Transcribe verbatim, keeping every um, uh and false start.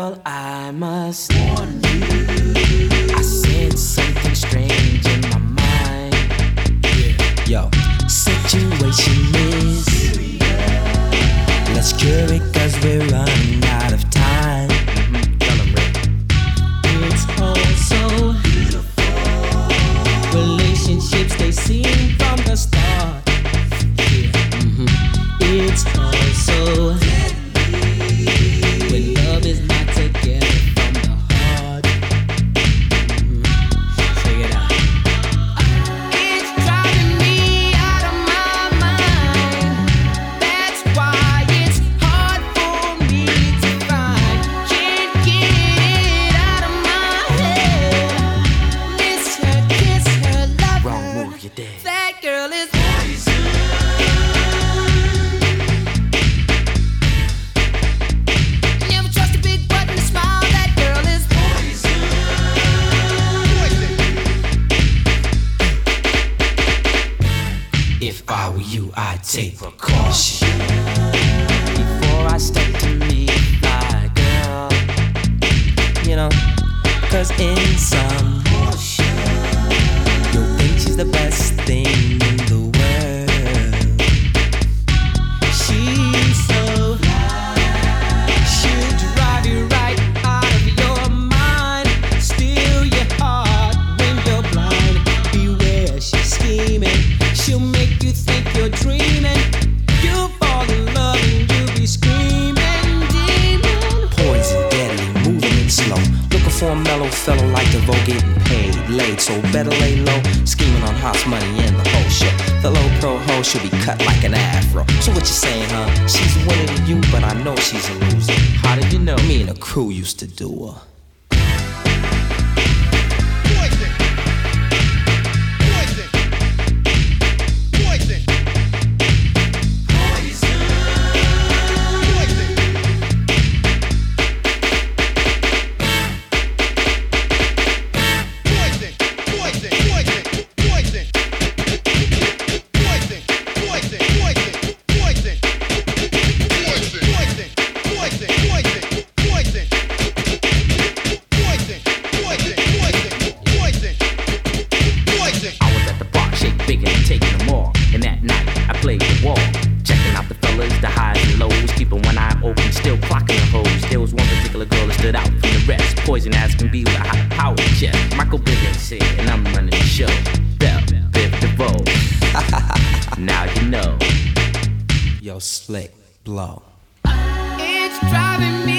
Girl, I must warn you. I sense something strange in my mind. Yo, situation is serious. Let's cure it cause we're running out of time. Mm-hmm. Tell 'em, Rick. It's all so beautiful. Relationships, they seem from the start. Yeah. Mm-hmm. It's all so when love is not together from the heart. Mm-hmm. Check it out. It's driving me out of my mind. That's why it's hard for me to find. Can't get it out of my head. Miss her, kiss her, love her. Wrong move, you're dead. That girl is poison. If I were you, I'd take precaution before I step to meet my girl. You know, cause in some portion, you'll think she's the best thing in the world. She's so fly, she'll drive you right out of your mind, steal your heart when you're blind. Beware, she's scheming. She'll make you think you're dreaming. You'll fall in love and you'll be screaming, demon. Poison, deadly, moving it slow. Looking for a mellow fellow like DeVoe, getting paid, laid. So better lay low, scheming on hot money and the whole shit. The low pro hoe should be cut like an afro. So what you saying, huh? She's winning to you, but I know she's a loser. How did you know? Me and the crew used to do her. Poison as can be with a high power check. Michael Bivins here, and I'm running the show. Bell, Biv DeVoe. Now you know. Yo, slick, blow. It's driving me